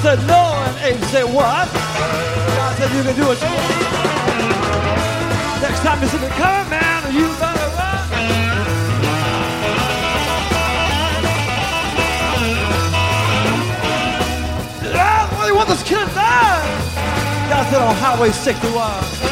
said no, and Abe said what? God said you can do what you want. Next time you see me coming, man, you better run. What do you want this kid to die? God said on Highway 61.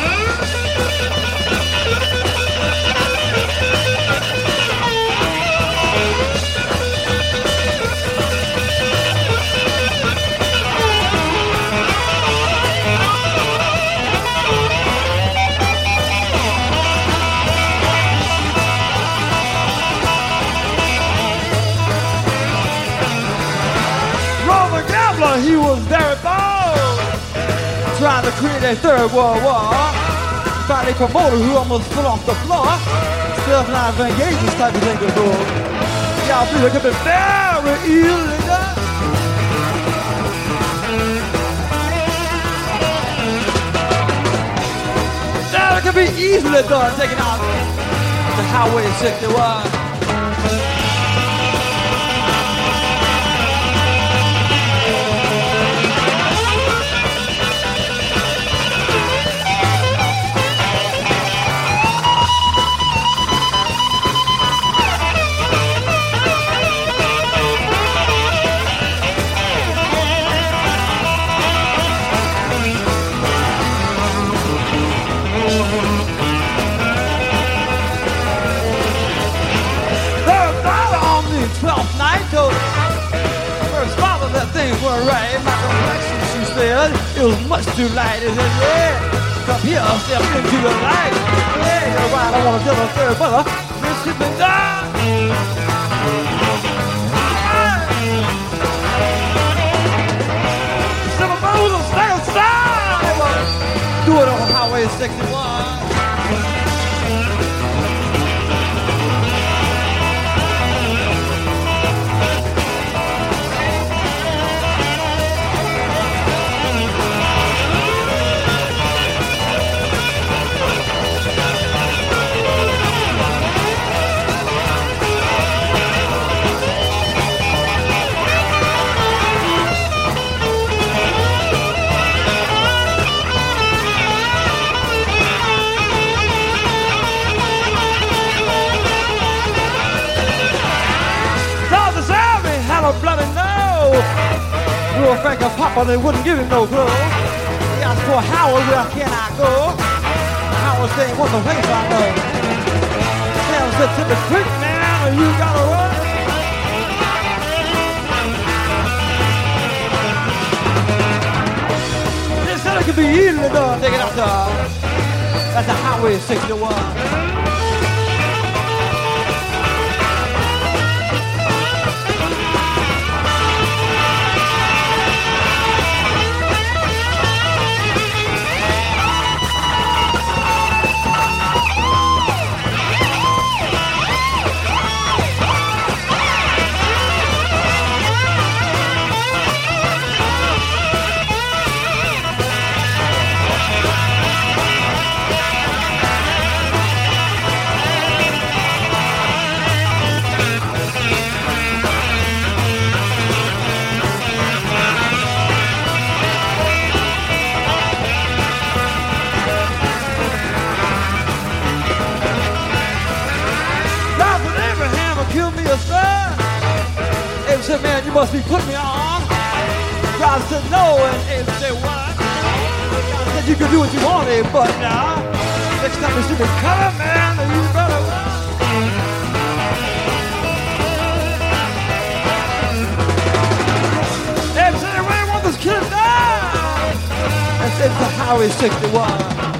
He was very bold, trying to create a third world war. Find a promoter who almost fell off the floor. Self-life engagement type of thing before. Y'all feel it could be very easily done. Now it could be easily done, taking out the Highway 61. First father that things weren't right. My complexion, she said, it was much too light. He said, yeah, come here, step into the light. Yeah, you're right, I want to tell a third brother, this shit been done. Seven moves of stay aside. Do it on Highway 61. Bloody no! Real Frank and Papa, they wouldn't give him no clothes. He asked for Howard, where can I go? Howard said, what's the place I know? Sam said, to the creek, man, or you gotta run. They said it could be easily done, take it out that's the Highway 61. Abe said, man, you must be putting me on. God said no, and Abe said what? God said you can do what you want, Abe, but now, next time you see me coming, man, you better run. Abe said, where do you want this kid to die? And it's the Highway 61.